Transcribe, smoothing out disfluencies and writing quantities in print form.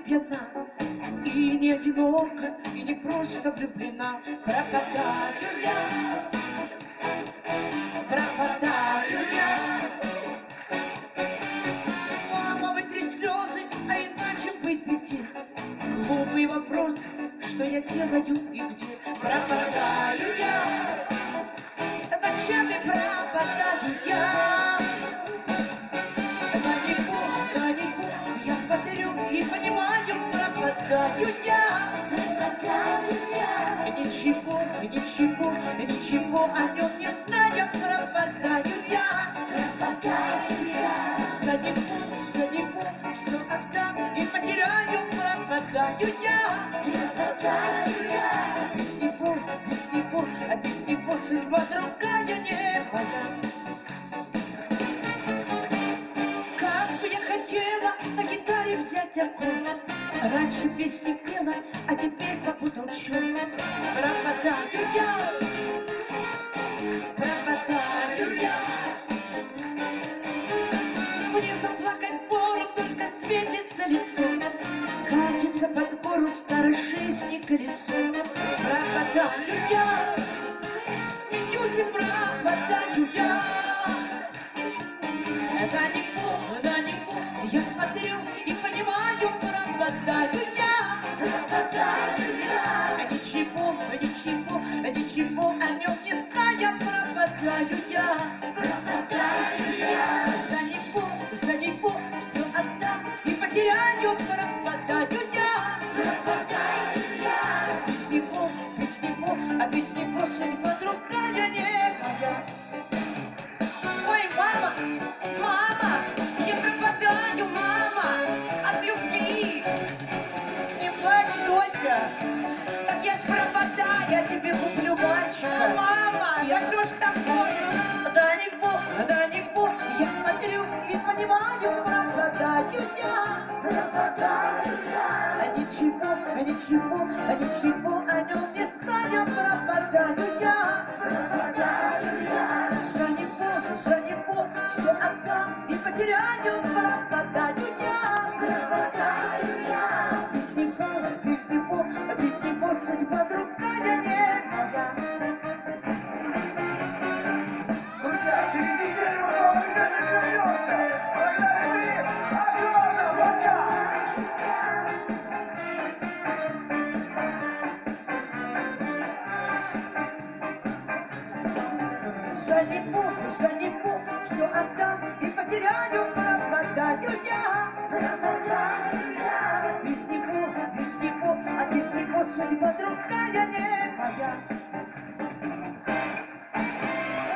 пьяна, и не одинока, и не просто влюблена. Пропадаю я, пропадаю я. Мама, вытри слезы, а иначе быть нельзя. Глупый вопрос, что я делаю и где. Пропадаю я, ночами пропадаю я. На него я смотрю и понимаю, пропадаю я. Ничего, ничего, ничего о нем не знаю, пропадаю я. За него все отдам и потеряю, пропадаю я. Без него судьба другая не моя. Как бы я хотела на гитаре взять аккорд. Раньше песни пела, а теперь попутал черт. Пропадаю я, пропадаю я. Мне заплакать пору, только светится лицо. Катится под гору старой жизни колесо. Пропадаю я, смеюсь и пропадаю я. На него я смотрю и понимаю, пропадаю я. Ничего о нем не знаю, пропадаю я. За него все отдам и потеряю, пропадаю я. Без него судьба другая не моя. Ой, мама, мама, я пропадаю, мама, от любви. Не плачь, Дося, так я ж пропадаю, я тебе куплю мальчика. Мама, да что ж такое? На него я смотрю и понимаю, пропадаю я. Ничего о нем не знаю, пропадаю я. За него все отдам и потеряю, пропадаю я. Без него судьба другая не моя. Друзья, через неделю мы обязательно вернемся. Благодарим огромное, пока! За него все отдам и потеряю, пропадаю я. Без него судьба другая не моя.